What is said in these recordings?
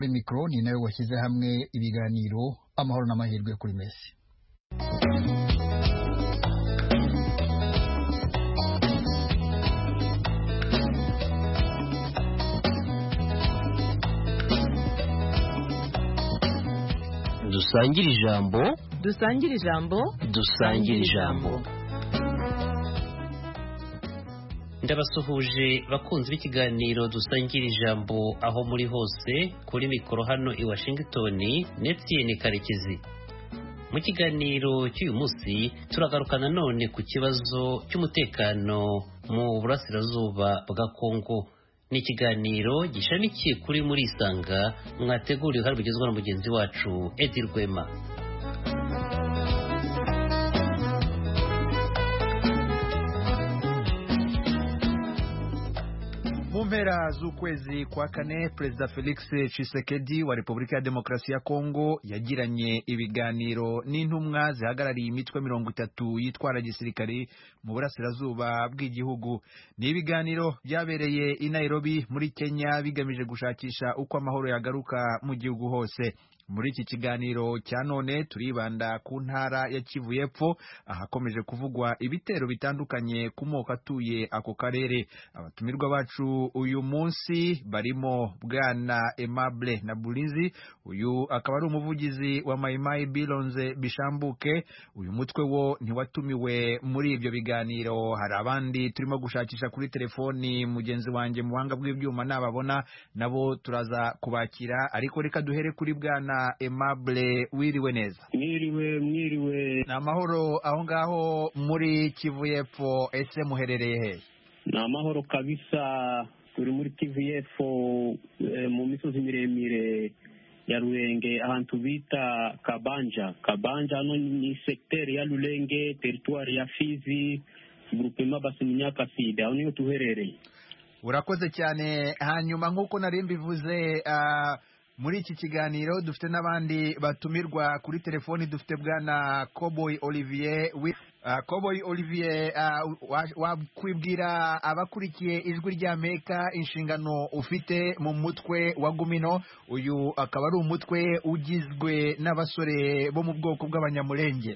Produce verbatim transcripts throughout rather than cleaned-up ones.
mikro ni nawe washyize hamwe ibiganiro amahoro n'amahirwe kuri Messi. Dusangire ijambo dusangire ijambo dusangire ijambo Ndabasuhuje bakunzi b'ikiganiro dusangira ijambo aho muri hose kuri mikoro hano i Washington Netien Karekezi. Mu kiganiro cy'uyu munsi turagarukana none ku kibazo cy'umutekano mu burasirazuba bwa Kongo. Ni ikiganiro gishamikiye kuri muri Isanga mwateguriwe hari bugezwa na mugenzi wacu Edi Rwema. Mpera z'ukwezi kwa kane Perezida Felix Tshisekedi wa Repubulika ya Demokarasi ya Kongo yagiranye ibiganiro n'intumwa zihagarariye imitwe mirongo itatu yitwara gisirikare mu burasirazuba bw'igihugu. Ni ibiganiro byabereye i Nairobi muri Kenya bigamije gushakisha uko amahoro yagaruka mu gihugu hose. Muri iki kiganiro cya none turibanda ku ntara ya Kivu y'Epfo ahakomeje kuvugwa ibitero bitandukanye ku moko atuye ako karere. Abatumirwa bacu uyu munsi barimo Bwana Aimable Nabulinzi, uyu akaba ari umuvugizi wa Mai Mai Bilonze Bishambuke. Uyu mutwe wo ntiwatumiwe muri ibyo biganiro. Hari abandi turimo gushakisha kuri telefoni, mugenzi wanjye mu buhanga bw'ibyuma nababona nabo turaza kubakira, ariko reka duhere kuri Bwana Aimable. Wiriwe neza? Mwiriwe mwiriwe. Na mahoro aho ngaho muri Kivu y'Epfo, ese muherereye he? Na mahoro kabisa, turi muri Kivu y'Epfo e, mu misozi miremire ya Rulenge ahantu bita Kabanja. Kabanja no ni secteur ya Rulenge, territoire ya Fizi, groupement Basimunyaka Sida. Aho niho tuherereye. Urakoze cyane. Hanyuma nk'uko nari mbivuze, uh, muri iki kiganiro dufite n'abandi batumirwa kuri telefoni. Dufite Bwana Cowboy Olivier. Uh, Cowboy Olivier, uh, wakwibwira abakurikiye ijwi ry'Amerika inshingano ufite mu mutwe wa Gumino? Uyu akaba ari umutwe ugizwe n'abasore bo mu bwoko bw'abanyamulenge.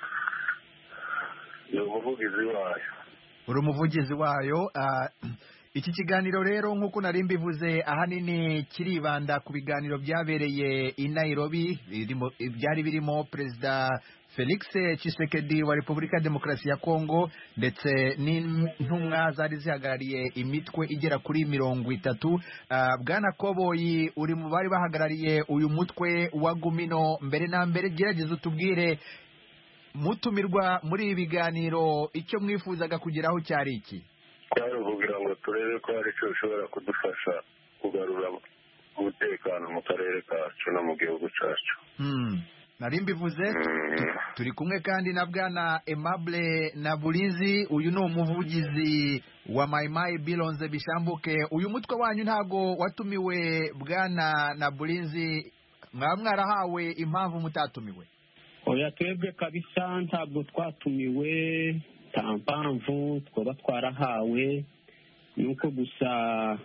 Ni umuvugizi wayo. Uri umuvugizi wayo. uh, Iki kiganiro rero nk'uko nari mbivuze ahanini kiribanda ku biganiro byabereye i Nairobi byari birimo Perezida Felix Tshisekedi wa Repubulika ya Demokarasi ya Kongo ndetse n'intumwa zari zihagarariye imitwe igera kuri mirongo itatu. Uh, Bwana Koboyi, uri mu bari bahagarariye uyu mutwe wa Gumino. Mbere na mbere gerageza utubwire, mutumirwa muri ibi biganiro icyo mwifuzaga kugeraho cyari iki? Twaruvugira ngo turebe ko hari icyo bishobora kudufasha kugarura umutekano mu karere kacu no mu gihugu cyacu. Hmm. Nari mbivuze. Mm. Turi kumwe kandi na Bwana Aimable Nabulinzi. Uyu ni umuvugizi wa Mai Mai Bilonze Bishambuke. Uyu mutwe wanyu ntago watumiwe, Bwana Nabulinzi? Mwa mwarahawe impamvu mutatumiwe? Oya, twebwe kabisa ntabwo twatumiwe. Tampamvu twaba twarahawe nuko gusa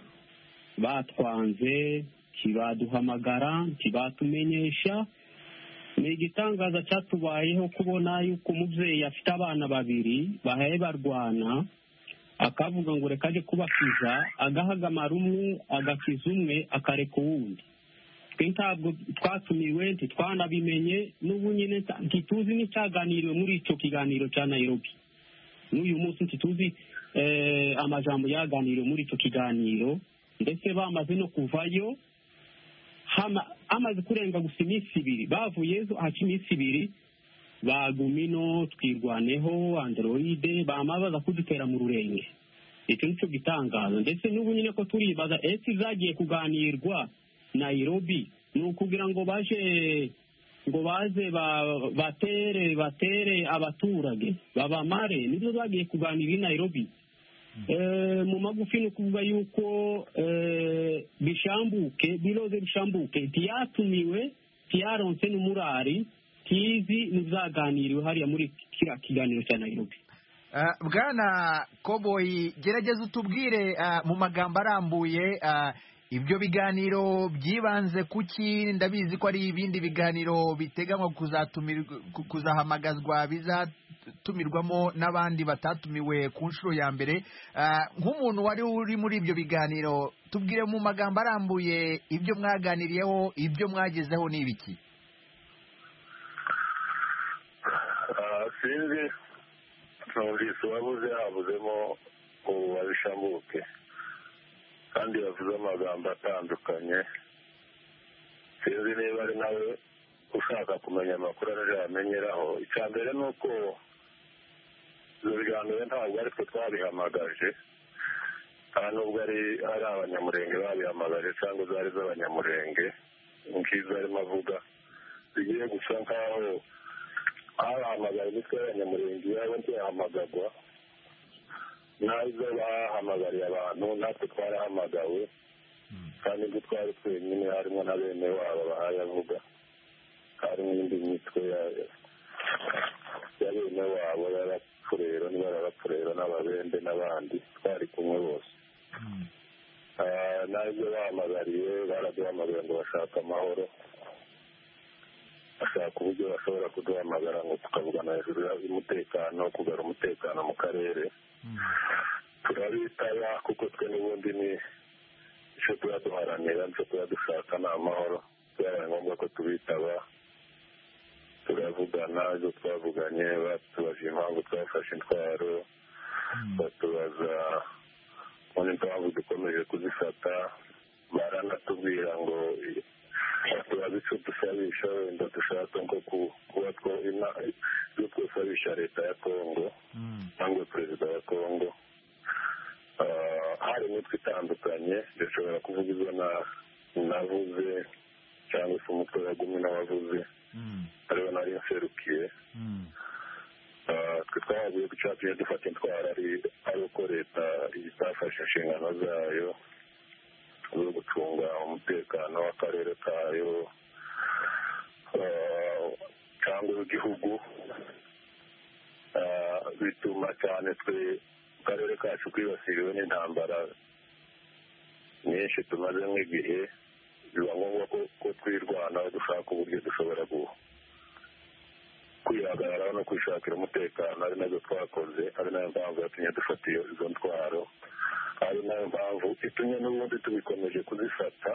batwanze, kibaduhamagara, kibatumenyesha. Ni igitangaza cyatubayeho kubona yuko umubyeyi afite abana babiri bahaye barwana, akavuga ngo reka aje kubakiza, agahagamara umwe agakiza umwe akareka uwundi. Twe ntabwo twatumiwe, ntitwanabimenye, n'ubu nyine ntituzi n'icyaganiriwe muri icyo kiganiro cya Nairobi. N'uyu munsi ntituzi eh, amajambo yaganiriwe muri icyo kiganiro, ndetse bamaze no kuvayo hama amaze kurenga gusa iminsi ibiri. Bavuyezo haca iminsi ibiri bagumino twirwaneho androide bamabaza kudutera mu Rurenge. Icyo nicyo gitangaza. Ndetse n'ubu nyine ko turibaza ese zagiye kuganirwa Nairobi ni ukugira ngo baje ngo baze batere batere abaturage babamare, nibyo bagiye kuganira i Nairobi. Eh, mu magufi no kuvuga yuko eh, Bishambuke Biloze Bishambuke ntiyatumiwe, ntiyaronse n'umurari, tizi nizaganiriwe hariya muri kira kiganiro cya Nairobi. Uh, Bwana Koboyi, gerageza utubwire uh, mu magambo arambuye uh, ibyo biganiro byibanze kuki? Ndabizi ko ari ibindi biganiro biteganywa kuzahamagazwa bizatumirwamo n'abandi batatumiwe ku nshuro ya mbere. Nk'umuntu wari uri muri ibyo biganiro, tubwire mu magambo arambuye ibyo mwaganiriyeho, ibyo mwagezeho ni ibiki? sinzi numvise uwabuze habuzemo uwabishambuke kandi yavuze amagambo atandukanye. Sinzi niba ari nawe ushaka kumenya amakuru araje yamenyeraho. Icya mbere ni uko ibyo biganiro ntabwo ari twe twabihamagaje, nta nubwo ari ari abanyamurenge babihamagaje cyangwa zari z'abanyamurenge nk'izo arimo avuga. Bigiye gusa nk'aho abahamagaye imitwe y'abanyamurenge yabo ntiyahamagagwa, nazo bahamagariye abantu natwe twarahamagawe, kandi ibyo twari twenyine harimo na bene wabo bahaye avuga, hari n'indi mitwe ya bene wabo y'abapfurero niba abapfurero n'ababende n'abandi twari kumwe bose. Nazo bahamagariye baraduhamagara ngo bashaka amahoro, bashaka uburyo bashobora kuduhamagara ngo tukavugana hejuru y'umutekano, kugarura umutekano mu karere. Turabitaba kuko twe n'ubundi ni icyo tuba duharanira, nicyo tuba dushaka ni amahoro. Byabaye ngombwa ko tubitaba turavugana. Ibyo twavuganye batubaje impamvu twafashe intwaro, batubaza impamvu dukomeje kuzifata, baranatubwira ngo tubaze icyo dusabisha, wenda dushaka nko kuba ibyo twasabisha leta ya Kongo cyangwa perezida wa Kongo. Hari imitwe itandukanye, dushobora kuvuga izo navuze cyangwa se umutwe wagumye n'abavuze aribo nari nserukiye. Twe twahaguye ko icyatumye dufata intwaro ari uko leta itafashe inshingano zayo zo gucunga umutekano w'akarere kayo cyangwa w'igihugu. Bituma cyane twe mu karere kacu kwibasiriwe n'intambara nyinshi tumaze nk'igihe, biba ngombwa ko twirwanaho dushaka uburyo dushobora kwihagararaho no kwishakira umutekano. Ari nazo twakoze, ari nayo mpamvu yatumye dufata izo ntwaro, ari nayo mpamvu itumye n'ubundi tubikomeje kuzifata.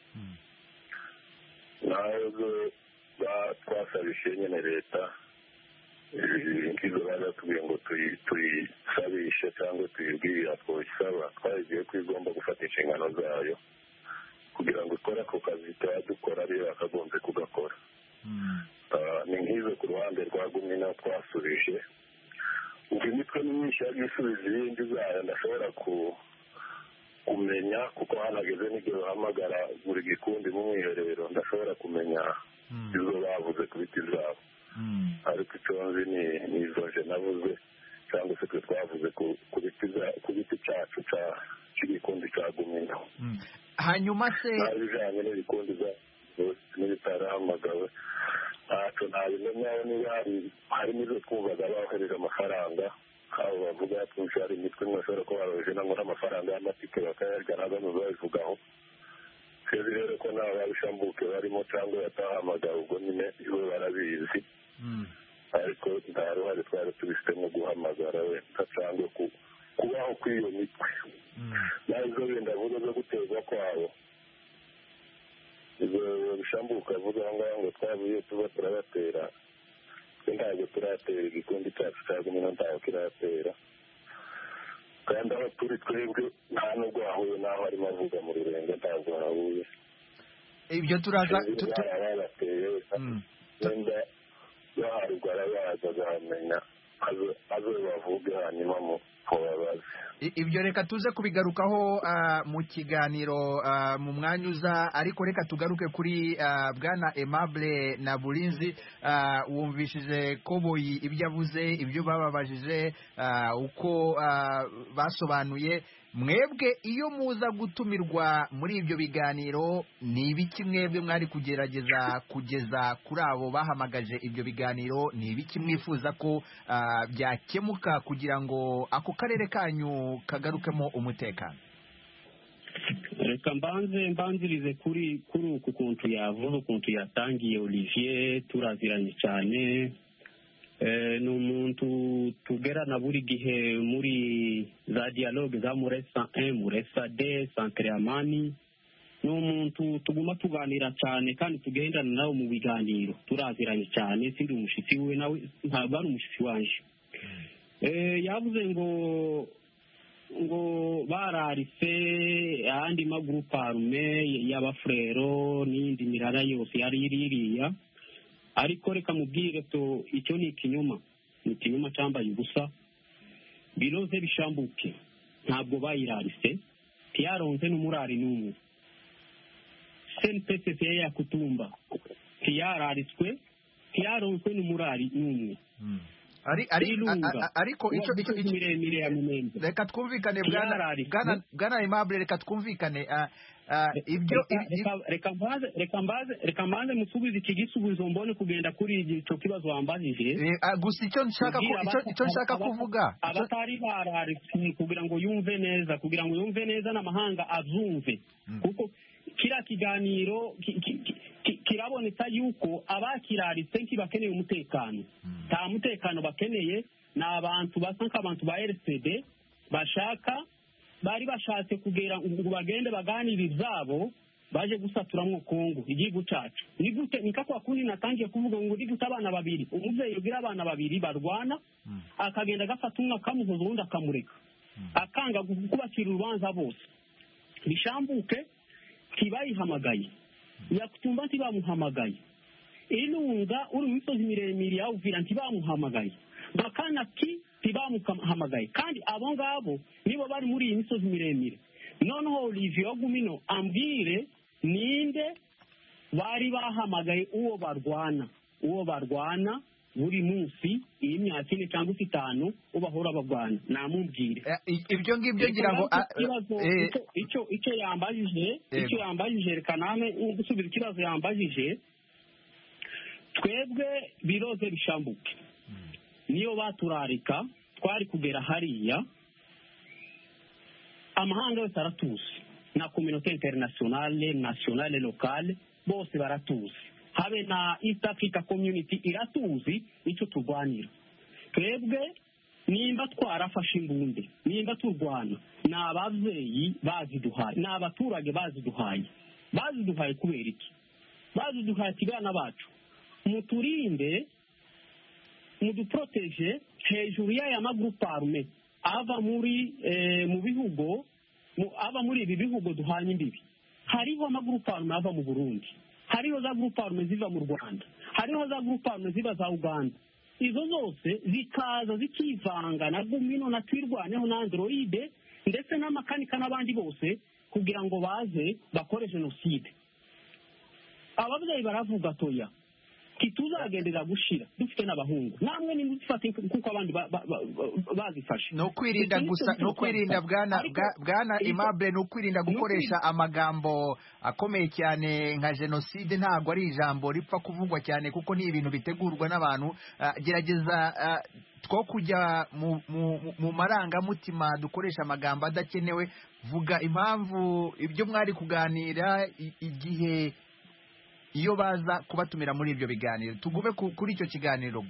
nazo twasabishe nyine leta nk'izo baratubwiye ngo tuyisabishe cyangwa tuyibwira twosaba, twagiye ko igomba gufata inshingano zayo kugira ngo ikore ako kazi tuba dukora ariyo yakagombye kugakora. Ni nk'izo ku ruhande rwa gumina twasubije. Ubwo imitwe myinshi yagiye isubiza ibindi zayo ndashobora kumenya, kuko hanageze n'igihe bahamagara buri gikundi mu mwiherero ndashobora kumenya izo bavuze ku biti zabo. Ariko icyo nzi ni izo nje navuze cyangwa se twe twavuze ku biti cyacu cy'igikundi cya gumina. Hanyuma se ibijyanye n'ibikundi n'ibitarahamagawe ntacyo nabimenyaho. niba harimo izo twumvaga bohereje amafaranga, aho bavuga twinshi hari imitwe imwe bashobora kuba baroheje nangwa n'amafaranga y'amatike bakayarya ntabwo babivugaho. twebwe rero ko nta babishambuke barimo cyangwa batahamagawe, ubwo nyine ibo barabizi. ariko nta ruhare twari tubifitemo guhamagara wenda cyangwa kubaho kw'iyo mitwe. nazo wenda avuga zo guterwa kwabo izo bishambuka avuga aho ngaho ngo twavuye tuba turabatera, twe ntabwo turatera igikundi cyacu cya gumina, ntabwo kiratera. kandi aho turi twebwe nta nubwo hahuye n'aho arimo avuga mu Rurenge, ntabwo hahuye. ibyo turaza babateye wenda baharugara baza bahamenya azo bavuge hanyuma mu babazi. ibyo reka tuze kubigarukaho mu kiganiro mu mwanya uza, ariko reka tugaruke kuri bwana Aimable Nabulinzi. wumvishije Koboyi ibyo avuze, ibyo bababajije, uko basobanuye. mwebwe iyo muza gutumirwa muri ibyo biganiro ni ibiki mwebwe mwari kugerageza kugeza kuri abo bahamagaje ibyo biganiro? ni ibiki mwifuza ko byakemuka kugira ngo ako karere kanyu kagarukemo umutekano? reka mbanze mbanzirize kuri kuri uku kuntu yavuze ukuntu yatangiye Olivier turaziranye cyane ni umuntu tugerana buri gihe muri za dialogue za Muresa un Muresa deux Centre Amani ni umuntu tuguma tuganira cyane kandi tugendana nawe mu biganiro turaziranye cyane sindi umushitsi we nawe ntabwo ari umushitsi wanje yavuze ngo ngo bararise ahandi magroupe arme y'abafrero n'indi mirara yose yari iririya ariko reka mubwire to icyo ni ikinyoma ni ikinyoma cyambaye ubusa biroze bishambuke ntabwo bayirarise tiyaronze n'umurari n'umwe senpese ya kutumba tiyarariswe tiyaronze n'umurari n'umwe ari ari ariko icyo icyo miremire ya Minembwe reka twumvikane bwana bwana bwana Aimable reka twumvikane ibyo reka mbaze reka mbaze reka mbaze musubize iki gisubizo mbone kugenda kuri icyo kibazo wambajije gusa icyo nshaka icyo nshaka kuvuga abatari barariswe kugira ngo yumve neza kugira ngo yumve neza n'amahanga azumve kuko kira kiganiro kiraboneka yuko abakiraritse ntibakeneye umutekano nta mutekano bakeneye ni abantu basa nk'abantu ba R C D bashaka bari bashatse kugera ngo bagende baganira ibyabo baje gusaturamwo Kongo igihugu cyacu ni gute nika kwa kundi natangiye kuvuga ngo ndi gute abana babiri umuvyeyi ugira abana babiri barwana akagenda gafata umwe akamuhoza undi akamureka akanga kubakira urubanza bose bishambuke kibayihamagaye yakutumba ntibamuhamagaye ilunga uri mu misozi miremire ya Uvira ntibamuhamagaye bakana ki ntibamuhamagaye kandi abo ngabo nibo bari muri iyi misozi miremire noneho Olivier Ogumino ambwire ninde bari bahamagaye uwo barwana uwo barwana buri munsi iyi myaka ine cyangwa itanu ubahora bagwana namubwire ibyo ngibyo ngira ngo icyo icyo yambajije icyo yambajije reka name gusubiza ikibazo yambajije twebwe biroze bishambuke niyo baturarika twari kugera hariya amahanga yose aratuzi na communauté internationale nationale locale bose baratuzi habe na East Africa Community iratuzi icyo turwanira twebwe nimba twarafashe imbunde nimba turwana ni ababyeyi baziduhaye ni abaturage baziduhaye baziduhaye kubera iki baziduhaye kigana bacu muturinde muduproteje hejuru y'aya magroupe arme ava muri mu bihugu ava muri ibi bihugu duhanye imbibi hariho amagroupe arme ava mu Burundi hariho za groupe arme ziva mu Rwanda hariho za groupe arme ziva za Uganda izo zose zikaza zikivanga na Gumino na Twirwaneho na Android ndetse n'amakanika n'abandi bose kugira ngo baze bakore genocide ababyeyi baravuga toya kituzagendera gushira dufite n'abahungu namwe ni mufate kuko abandi bazifashe no kwirinda gusa no kwirinda bwana bwana Aimable no kwirinda gukoresha amagambo akomeye cyane nka genocide ntago ari ijambo ripfa kuvugwa cyane kuko ni ibintu bitegurwa n'abantu gerageza two kujya mu marangamutima dukoresha amagambo adakenewe vuga impamvu ibyo mwari kuganira igihe iyo baza kubatumira muri ibyo biganiro tugume kuri icyo kiganiro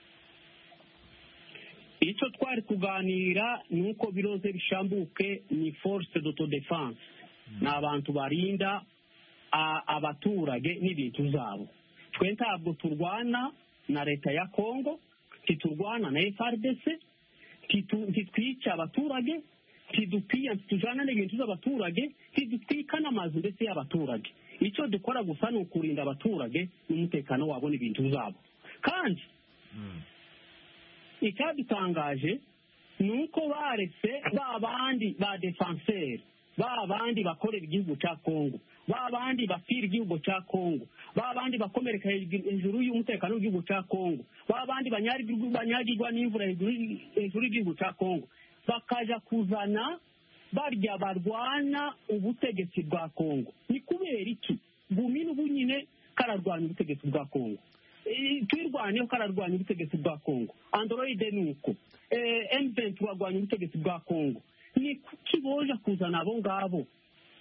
icyo twari kuganira ni uko biroze bishambuke ni force d'autodefense ni abantu barinda abaturage n'ibintu zabo twe ntabwo turwana na leta ya Kongo titurwana na F R D C titwica abaturage tidukwiye tujana n'ibintu z'abaturage tidutwika n'amazu ndetse y'abaturage icyo dukora gusa ni ukurinda abaturage n'umutekano wabo n'ibintu zabo kandi icyadutangaje ni uko baretse ba bandi ba defenseur ba bandi bakorera igihugu cya Kongo ba bandi bafira igihugu cya Kongo ba bandi bakomereka hejuru y'umutekano w'igihugu cya Kongo ba bandi banyagirwa n'imvura hejuru y'igihugu cya Kongo bakaja kuzana barya barwana ubutegetsi bwa Kongo ni kubera iki Gumino ubu nyine kararwanya ubutegetsi bwa Kongo twirwaneho kararwanya ubutegetsi bwa Kongo Android nuko M vingt turarwanya ubutegetsi bwa Kongo ni kuki boja kuzana abo ngabo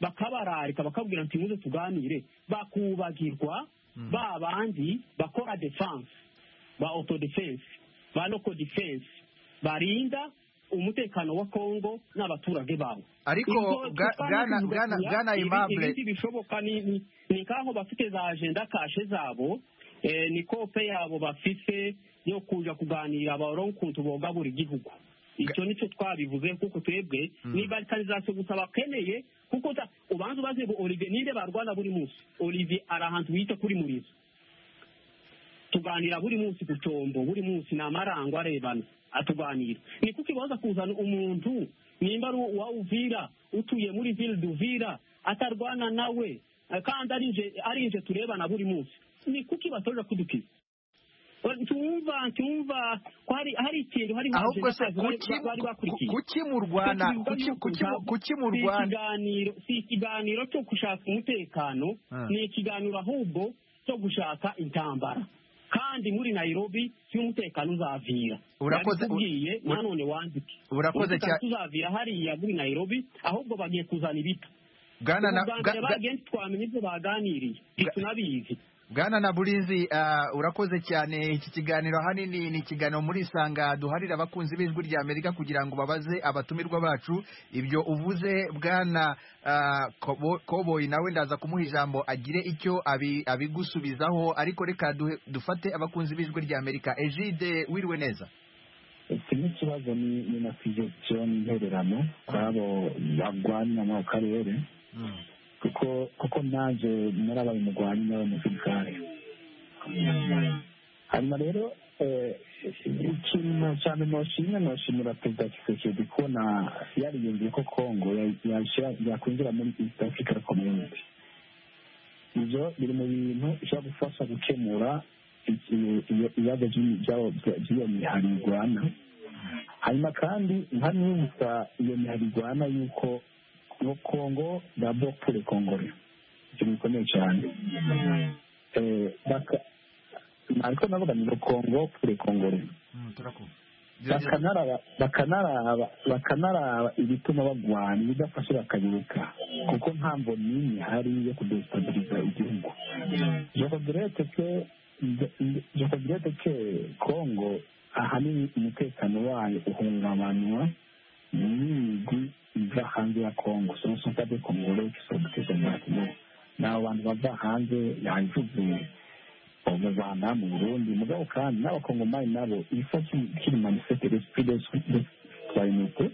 bakabararika bakabwira nti muze tuganire bakubagirwa ba bandi bakora defense ba auto defense ba local defense barinda umutekano wa Kongo n'abaturage babo. Ariko Bwana Bwana Bwana Aimable ibindi bishoboka ni ni kaho bafite za agenda kashe zabo eh, ni kope yabo bafise yo kuja kuganira abaronkuntu boga buri gihugu. Icyo nicyo twabivuze kuko twebwe mm. ni balkanization gusa bakeneye kuko ubanza baze ngo Olivier ninde barwana buri munsi. Olivier arahantu wita kuri murizo tuganira buri munsi ku cyombo buri munsi n'amarango arebana atuganira ni kuko ibaza kuzana umuntu nimba wa Uvira utuye muri ville d'Uvira atarwana nawe kandi arinje arinje turebana buri munsi ni kuko ibatoje kudukiza tumva tumva kwari hari ikintu hari ahubwo se kuki mu Rwanda kuki mu Rwanda ikiganiro si ikiganiro cyo gushaka umutekano ni ikiganiro ahubwo cyo gushaka intambara kandi muri Nairobi cy'umutekano uzavira urakoze ugiye nanone wandike urakoze cyane uzavira hari ya muri Nairobi ahubwo bagiye kuzana ibita Bwana na bagenti twamenye ibyo baganiriye itunabizi Bwana na Burinzi uh, urakoze cyane iki kiganiro hanini ni ikiganiro muri Sanga duharira abakunzi b'ijwi rya Amerika kugira ngo babaze abatumirwa bacu ibyo uvuze Bwana uh, Koboyi nawe ndaza kumuha ijambo agire icyo abigusubizaho abi ariko reka dufate abakunzi b'ijwi rya Amerika. Egide wiriwe neza? Iki kibazo ni ni na suggestion ntererano kwabo bagwanya mu karere mm. kuko kuko naje narabaye umugwanyi nawe musirikare hanyuma rero ikintu cyane noshimye noshimira Perezida Tshisekedi kubona yariyumviye ko Kongo yakwinjira muri East Africa Community. Ibyo biri mu bintu bishobora gufasha gukemura ibibazo by'iyo mihari igwana. Hanyuma kandi nkanibutsa iyo mihari igwana yuko no Kongo d'abord pour les Congolais. Je me connais cyane. Eh baka nariko navuga ni Kongo pour les Congolais. Mm turako. Bakanara bakanara bakanara ibituma bagwana bidafasha bakayiruka kuko ntambo nini hari yo kudestabiliza igihugu. Je regrette que je regrette que Kongo ahanini umutekano wayo uhungabanywa n'imigwi iva hanze ya Kongo. So sont pas des Congolais qui sont des Congolais. N'abo bantu bava hanze yavuze ubuzana mu Burundi mugabo kandi n'abakongomani nabo ifashe kiri manifeste l'esprit de citoyenneté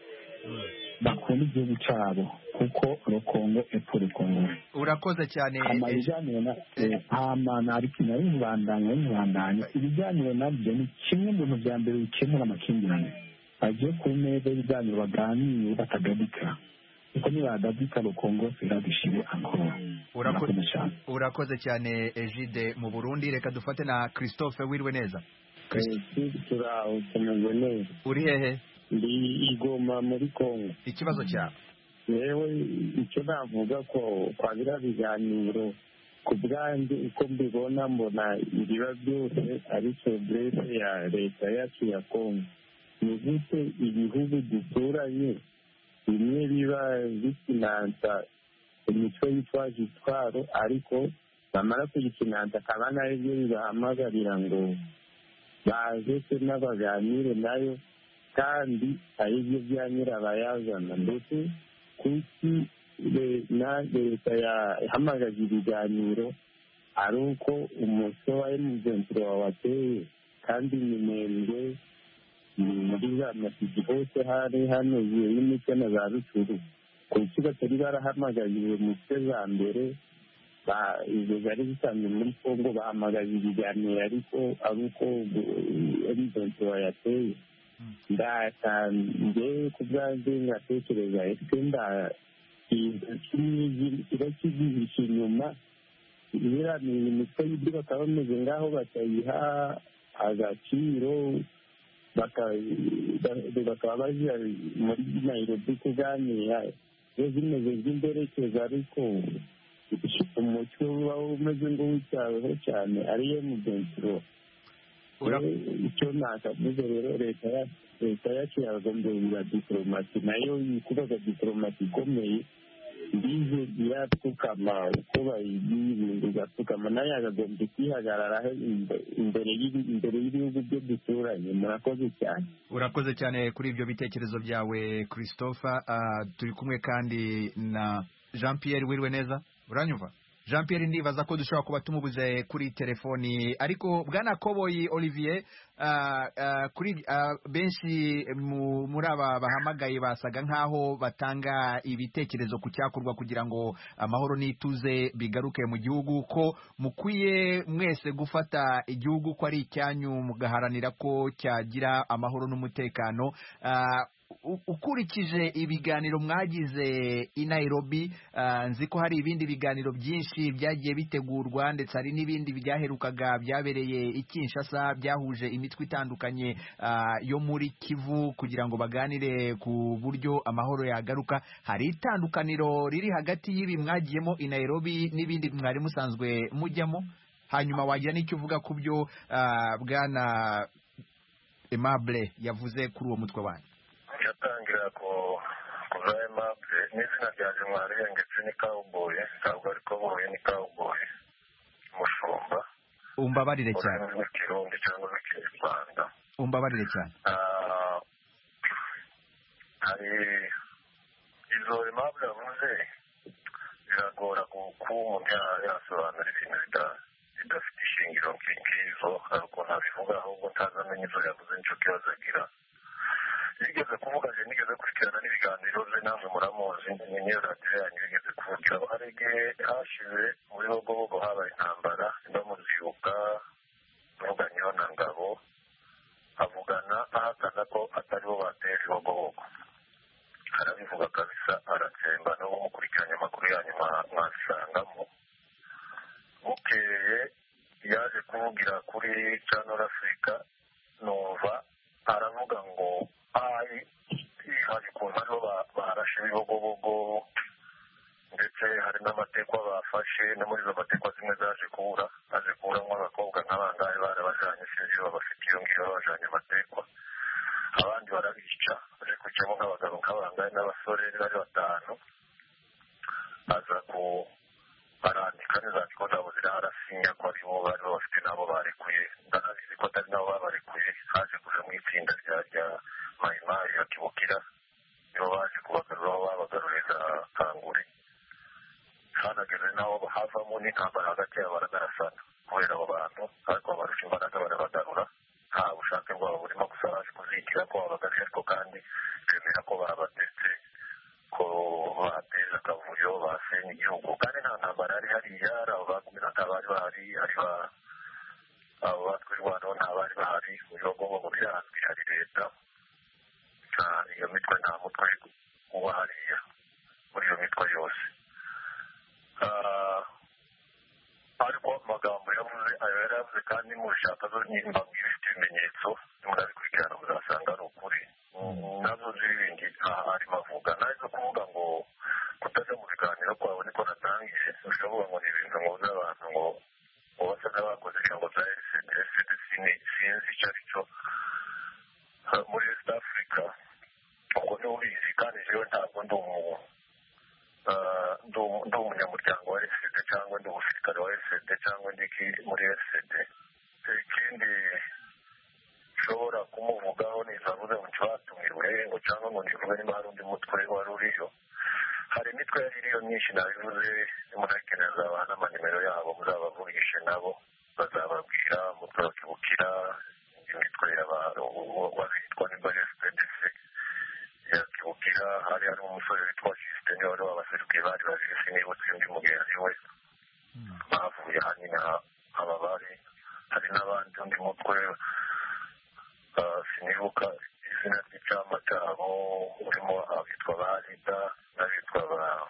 bakunda igihugu cyabo kuko le Congo est pour le Congo. Urakoze cyane amajyanye na amana ariko n'ibandanya n'ibandanya ibijyanye nabyo ni kimwe mu bintu bya mbere bikemura amakimbirane. Bagiye ku meza y'ibijyanye baganire batagadika kuko nibadadika le Congo sera dishire encore. Urakoze cyane urakoze cyane Egide mu Burundi. Reka dufate na Christophe wiriwe neza? Christophe ukomeye neza. Uri hehe? Ndi Igoma muri Kongo. Ikibazo cyawe? Yewe icyo navuga ko kwa bira biganiro ku bwanjye uko mbibona mbona ibiba byose ari faiblesse ya leta yacu ya Kongo. Ni gute ibihugu duturanye bimwe biba bifinansa imitwe yitwaje itwaro ariko bamara kuyifinansa akaba nayo byo bibahamagarira ngo baze se n'abaganire nayo kandi ari byo bya nyirabayazana. Ndetse kuki na leta yahamagaje ibiganiro ari uko umutwe wa emuventuro wawateye kandi Minembwe muri za Masisi hose hari hanoze y'imico na za Rucuru kuki batari barahamagaje iyo mitwe za mbere izo zari zisanzwe muri Kongo bahamagaje ibiganiro ariko ari uko emuventuro yateye. Ndatangiye ku bwanjye ngatekereza ese nda kiba kigihishe inyuma iriya ni imitwe y'ibyo bakaba bameze ngaho batayiha agaciro bakaba bajya muri Nairobi kuganira iyo zimeze nk'imberekeza ariko umutwe uba umeze nk'uwitaweho cyane ariyo mugenzuro. Icyo nakavuze rero leta leta yacu yagombye kugira diplomasi nayo kubaza diplomasi ikomeye ndize yatwukama uko bayigiye ibintu igapfukama nayo yagagombye kwihagararaho imbere y'ibihugu byo duturanye. Murakoze cyane. Urakoze cyane kuri ibyo bitekerezo byawe Christopher. Uh, turi kumwe kandi na Jean Pierre. Wiriwe neza, uranyumva? Jean Pierre ndibaza ko dushobora kuba tumubuze kuri telefoni, ariko bwana Koboyi Olivier, uh, uh, kuri uh, benshi muri aba bahamagaye basaga nkaho batanga ibitekerezo ku cyakorwa kugira ngo amahoro n'ituze bigaruke mu gihugu, ko mukwiye mwese gufata igihugu ko ari icyanyu mugaharanira ko cyagira amahoro n'umutekano. uh, Ukurikije ibiganiro mwagize i Nairobi, uh, nzi ko hari ibindi biganiro byinshi byagiye bitegurwa, ndetse hari n'ibindi byaherukaga byabereye i Kinshasa byahuje imitwe itandukanye uh, yo muri Kivu kugira ngo baganire ku buryo amahoro yagaruka. Hari itandukaniro riri hagati y'ibi mwagiyemo i Nairobi n'ibindi mwari musanzwe mujyamo? Hanyuma wagira n'icyo uvuga ku byo uh, bwana Aimable yavuze kuri uwo mutwe wanyu? yatangira ko kuva Aimable n'izina ryanjye mwarengetse ni Cowboy, ntabwo ari Koboyi, ni Cowboy Mushumba. Umbabarire cyane. Mu Kirundi cyangwa mu Kinyarwanda. Umbabarire cyane. Hari izo Aimable yavuze biragora kuba umuntu yasobanura ibintu bidafite ishingiro nk'izo, ariko ntabivuga ahubwo ntazamenya izo yavuze nicyo kibazo agira. Nigeze kuvuga je nigeze kurikirana n'ibiganiro bye, namwe muramuzi, niyo radiyo yanyu bigeze kuvugira. Hari igihe hashize muri Bogobogo habaye intambara, no muzibuka avuganyeho na Ngabo avugana ahakana ko atari bo bateye Bogobogo, arabivuga kabisa, aratsemba. N'ubu mukurikiranye amakuru yanyu mwasangamo. Bukeye yaje kuvugira kuri Channel Africa, numva aravuga ngo hari ukuntu aribo barashe ibibogobogo, ndetse hari n'amatekwa bafashe, no muri izo matekwa zimwe zaje kubura, aje kuburamo abakobwa nk'abangahe barabajanye, sinzi babafite iyo ngiyo babajanye amatekwa, abandi barabica, baje kujyamo nk'abagabo nk'abangahe n'abasore bari batanu. Aza ku barandika n'izandiko zabo ziraharafinya ko aribo bari bafite n'abo barekuye, ndanabizi ko atari nabo babarekuye. Haje kuja mu itsinda rya rya Mayimayi ya Kibukira, nibo baje kubagarura, babagaruriza Kanguri. Hanageze naho havamo n'intambara hagati yabo, baragarasana kubera abo bantu, ariko babarusha imbaraga barabagarura. Nta bushake bwabo burimo, gusa baje kuzikira ko babagaruje, ariko kandi bemera ko babatetse, ko bateza akavuyo, basenye igihugu. Kandi nta ntambara yari hariya, ari abo bagumye ntabari bahari, ari abo batwirwanaho ntabari bahari. Mu bihugu bo birazwi, hari leta, iyo mitwe nta mutwe uba hariya muri iyo mitwe yose. Ariko amagambo yavuze ayo yari yavuze, kandi mushaka zo nyimba mwifite ibimenyetso, murabikurikirana muzasanga ari ukuri. Nazo z'ibindi arimo avuga, nazo kuvuga ngo kutajya mu biganiro kwabo niko natangiye. Ushavuga ngo ni ibintu ngo n'abantu ngo ngo basa n'abakoze cyangwa bya R C D, R C D sinzi icyo ari cyo muri East Africa. Ubwo ni ubizi, kandi jewe ntabwo ndi ndi umunyamuryango wa R C D cyangwa ndi umusirikare wa R C D cyangwa ndi muri R C D. Ikindi nshobora kumuvugaho ni izavuze ngo ntibatumiwe ngo cyangwa ngo nivuge niba hari undi mutwe wari uriyo. Hari imitwe yari iriyo myinshi, nabivuze, munakenera azabana amanimero yabo, muzabavugishe nabo, bazababwira umutwe wa Kibukira, imitwe wabitwa nimba S P D C ya Kibukira. Hari hari umusore witwa Justin wari wabaserukiye, bari babiri, sinibutse undi mugenzi we, bavuye hanyina aba bari. Hari n'abandi undi mutwe sinibuka izina ry'icyama cyabo, urimo abitwa ba Rida n'abitwa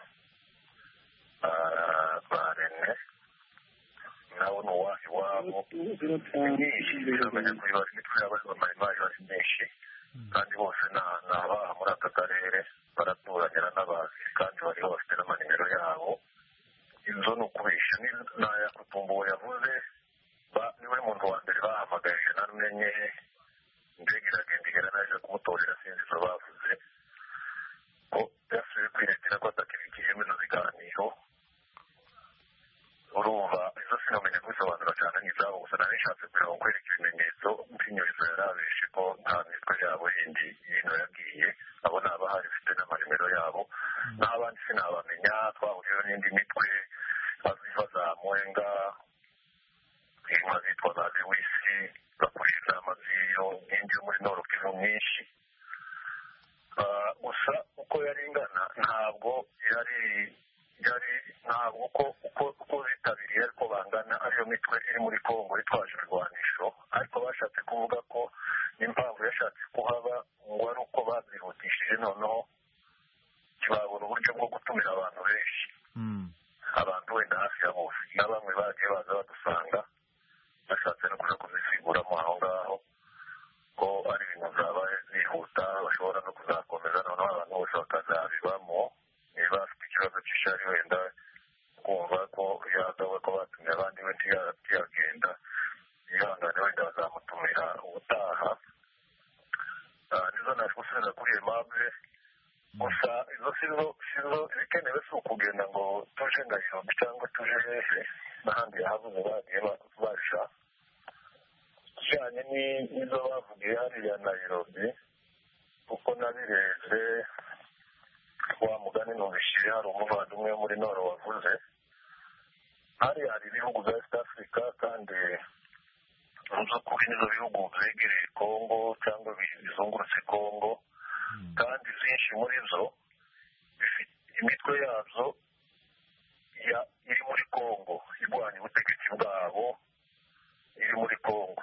ba Rene, nawe ni uwahi wabo. Nyinshi biramenya kuri bari imitwe y'abamayimayi bari myinshi, kandi bose ni abaha muri aka karere, baraturanyira n'abazi, kandi bariho bafite n'amanimero yabo. Inzo ni ukubisha, n'aya Kutumbuwe yavuze, niwe muntu wa mbere bahamagaje, namenye indege iragenda igera naje kumutorera, sinzi izo bavuze ko yasubiye kwiretera ko atakibika ihemezo kubisobanura cyane nk'izabo gusa nari nshatse kugira ngo kwereka ibimenyetso by'inyurizo yarabeshe ko nta mitwe yabo yindi yino yagiye abo ni abahari bifite n'amanimero yabo n'abandi sinabamenya twahuriyeho n'indi mitwe baziva za mwenga inka zitwa za lewisi bakoresha inama z'iyo n'indi yo muri noro kivu myinshi gusa uko yari ingana ntabwo yari yari ntabwo uko uko uko zitabiriye ariko bangana ariyo mitwe iri muri kongo itwaje ibirwanisho ariko bashatse kuvuga ko n'impamvu yashatse kuhaba ngo ari uko bazihutishije noneho ntibabona uburyo bwo gutumira abantu benshi abantu wenda hafi ya bose na bamwe bagiye baza badusanga bashatse no kuja kuzisiguramo aho ngaho ko ari ibintu zabaye zihuta bashobora no kuzakomeza noneho abantu bose bakazabibamo niba bafite ikibazo cy'ishari wenda kumva ko yagawe ko batumye abandi we ntiyagenda yihangane wenda bazamutumira ubutaha nizo naje gusubiza kuri Aimable gusa izo sizo sizo ibikenewe si ukugenda ngo tuje Nairobi cyangwa tuje hehe n'ahandi yahavuze bagiye barisha kijyanye n'izo bavugiye hariya Nairobi kuko nabirebye wa mugani nubishyire hari umuvandimwe muri noro wavuze hari hari ibihugu bya East Africa kandi uzi kuri nizo bihugu byegereye Kongo cyangwa bizungurutse Kongo kandi byinshi muri zo imitwe yabyo iri muri Kongo irwanya ubutegetsi bwabo iri muri Kongo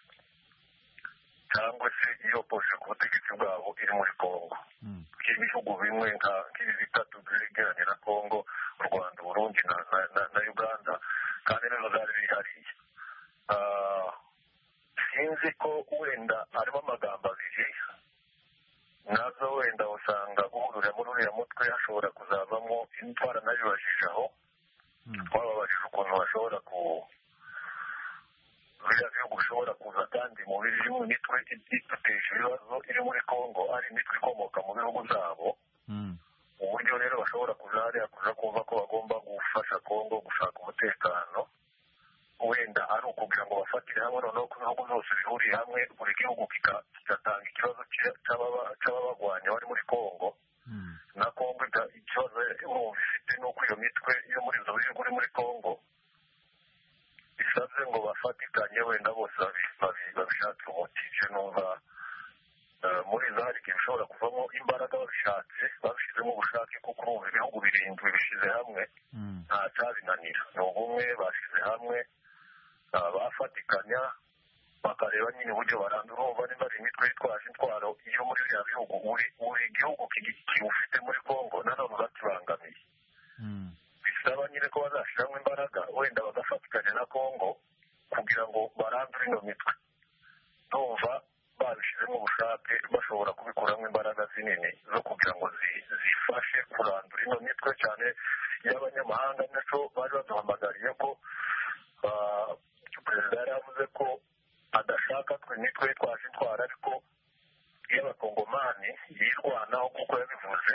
cyangwa se iyo poshe ku butegetsi bwabo iri muri Kongo ibihugu bimwe nk'ibi bitatu byegeranye na Kongo u Rwanda Burundi na na Uganda kandi nazo zari bihariye sinzi ko wenda harimo amagambo abiri nazo wenda usanga guhurira muri uriya mutwe hashobora kuzavamo intwara nabibajije aho twababajije ukuntu bashobora ku biriya bihugu bishobora kuza kandi mu biri mu mitwe iduteje ibibazo iri muri Kongo ari imitwe ikomoka mu bihugu zabo uburyo rero bashobora kuza hariya kuja kumva ko bagomba gufasha Kongo gushaka umutekano wenda ari ukugira ngo bafatire hamwe noneho ku bihugu byose bihuriye hamwe buri gihugu kigatanga ikibazo cy'ababagwanya bari muri Kongo na Kongo ikibazo bifite n'uko iyo mitwe yo muri izo bihugu iri muri Kongo bisabye ngo bafatikanye wenda bose babishakira umuti icyo numva muri za hari igihe bishobora kuvamo imbaraga babishatse babishyizemo ubushake kuko urumva ibihugu birindwi bishyize hamwe nta cyabinanira ni ubumwe bashyize hamwe bafatikanya bakareba nyine uburyo barandura urumva niba ari imitwe yitwaje intwaro iyo muri biriya bihugu buri gihugu kiwufite muri Kongo nanone bakibangamiye bisaba nyine ko bazashyiramo imbaraga wenda bagafatikanya na Kongo kugira ngo barandure ino mitwe ndumva babishyizemo ubushake bashobora kubikuramo imbaraga zinini zo kugira ngo zifashe kurandura ino mitwe cyane y'abanyamahanga nacyo bari baduhamagariye ko perezida yari yavuze ko adashaka twe imitwe yitwaje intwara ariko y'abakongomani yirwanaho kuko yabivuze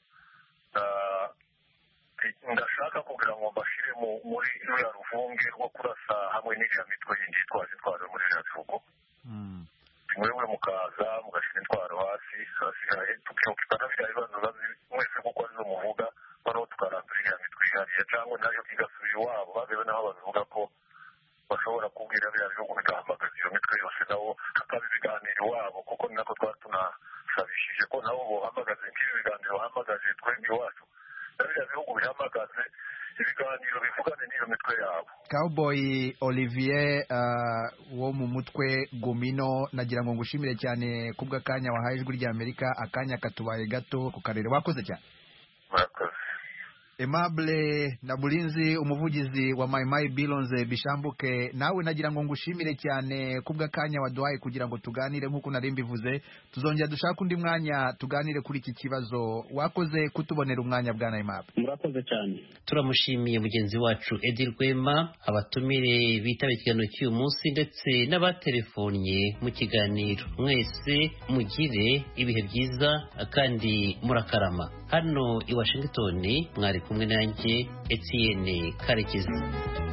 ndashaka kugira ngo mbashyire muri ruriya ruvunge rwo kurasa hamwe n'iriya mitwe yindi yitwaje intwaro muri iriya bihugu mwebwe mukaza mugashyira intwaro hasi hasigaye tukibukana biriya bibazo mwese kuko arizo muvuga noneho tukarandura iriya mitwe ihariye cyangwa nayo igasubira iwabo babewe naho babivuga ko bashobora kubwira biriya bihugu bigahamagaza iyo mitwe yose nabo hakaba ibiganiro iwabo kuko ni nako twaba tunasabishije ko nabo bohamagaze nk'ibi biganiro bahamagaje twebwe iwacu na biriya bihugu bihamagaze ibiganiro bivugane n'iyo mitwe yabo. Cowboy Olivier wo mu mutwe Gumino nagira ngo ngushimire cyane kubw'akanya wahaye ijwi ry'Amerika akanya katubaye gato ku karere wakoze cyane. Murakoze. Aimable Nabulinzi umuvugizi wa Mai Mai Bilonze Bishambuke nawe nagira ngo ngushimire cyane kubw'akanya waduhaye kugira ngo tuganire nk'uko nari mbivuze tuzongera dushaka undi mwanya tuganire kuri iki kibazo wakoze kutubonera umwanya bwa Aimable. Murakoze cyane. Turamushimiye mugenzi wacu Edi Rwema abatumire bitabye ikiganiro cy'uyu munsi ndetse n'abatelefonye mu kiganiro mwese mugire ibihe byiza kandi murakarama. Hano i Washington mwari kumwe nanjye Etienne Karekezi.